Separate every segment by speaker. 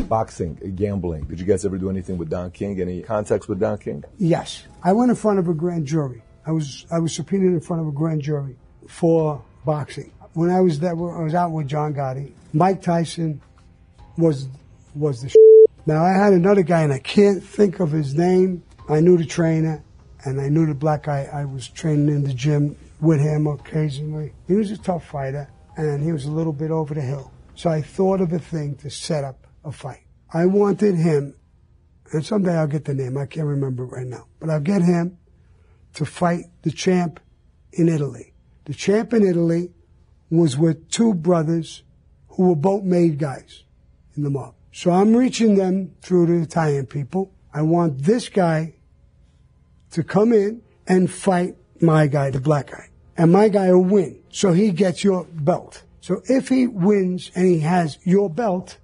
Speaker 1: Boxing, gambling. Did you guys ever do anything with Don King? Any contacts with Don King?
Speaker 2: Yes. I went in front of a grand jury. I was subpoenaed in front of a grand jury for boxing. When I was there, I was out with John Gotti. Mike Tyson was the Now, I had another guy, and I can't think of his name. I knew the trainer, and I knew the black guy. I was training in the gym with him occasionally. He was a tough fighter, and he was a little bit over the hill. So I thought of a thing to set up a fight. I wanted him, and someday I'll get the name. I can't remember it right now. But I'll get him to fight the champ in Italy. The champ in Italy was with two brothers who were both made guys in the mob. So I'm reaching them through the Italian people. I want this guy to come in and fight my guy, the black guy. And my guy will win. So he gets your belt. So if he wins and he has your belt,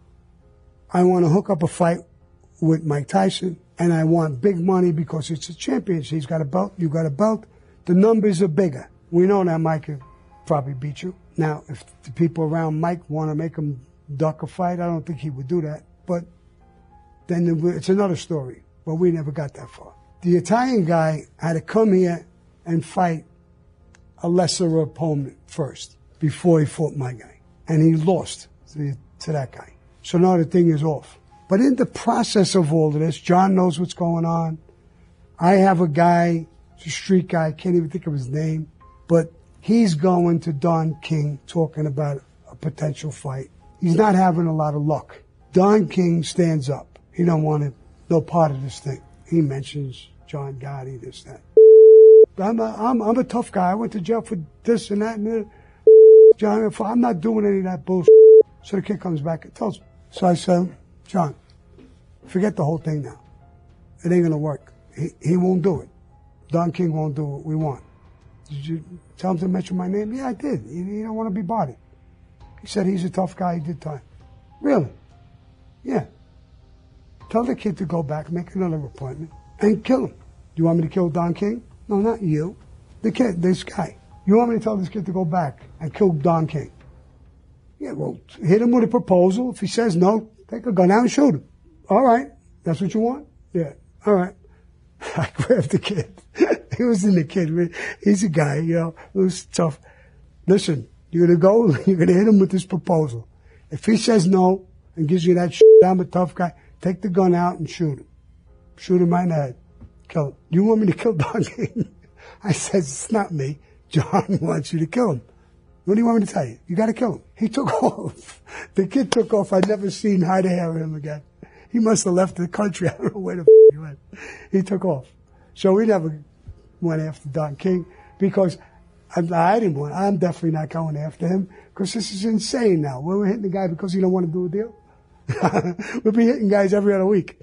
Speaker 2: I want to hook up a fight with Mike Tyson. And I want big money because it's a championship. He's got a belt. You got a belt. The numbers are bigger. We know that Mike could probably beat you. Now, if the people around Mike want to make him duck a fight, I don't think he would do that. But then it's another story. But we never got that far. The Italian guy had to come here and fight a lesser opponent first before he fought my guy. And he lost to that guy. So now the thing is off. But in the process of all of this, John knows what's going on. I have a guy, it's a street guy, I can't even think of his name, but he's going to Don King talking about a potential fight. He's not having a lot of luck. Don King stands up. He don't want no part of this thing. He mentions John Gotti, this, that. I'm a tough guy. I went to jail for this and that and that. John, I'm not doing any of that bullshit. So the kid comes back and tells me. So I said, John, forget the whole thing now. It ain't going to work. He won't do it. Don King won't do what we want. Did you tell him to mention my name? Yeah, I did. He don't want to be bodied. He said he's a tough guy. He did time. Really? Yeah. Tell the kid to go back, make another appointment, and kill him. Do you want me to kill Don King? No, not you. The kid, this guy. You want me to tell this kid to go back and kill Don King? Yeah, well, hit him with a proposal. If he says no, take a gun out and shoot him. All right. That's what you want? Yeah. All right. I grabbed the kid. He was in the kid. He's a guy, you know, it was tough. Listen, you're going to go, you're going to hit him with this proposal. If he says no and gives you that shit, I'm a tough guy, take the gun out and shoot him. Shoot him right in the head. Kill him. You want me to kill Don King? I said, it's not me. John wants you to kill him. What do you want me to tell you? You got to kill him. He took off. The kid took off. I'd never seen hide or hair of him again. He must have left the country. I don't know where the he went. He took off. So we never went after Don King because I didn't want. I'm definitely not going after him because this is insane now. We're hitting the guy because he don't want to do a deal. We'll be hitting guys every other week.